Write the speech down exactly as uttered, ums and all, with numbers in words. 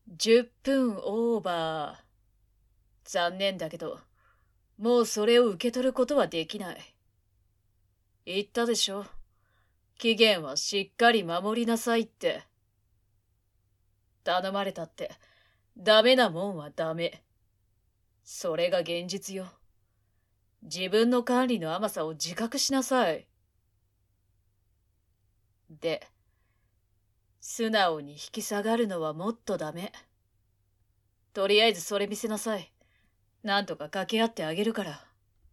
じゅっぷんオーバー。残念だけど、もうそれを受け取ることはできない。言ったでしょ。期限はしっかり守りなさいって。頼まれたって、ダメなもんはダメ。それが現実よ。自分の管理の甘さを自覚しなさい。で、素直に引き下がるのはもっとダメ。とりあえずそれ見せなさい。なんとか掛け合ってあげるから。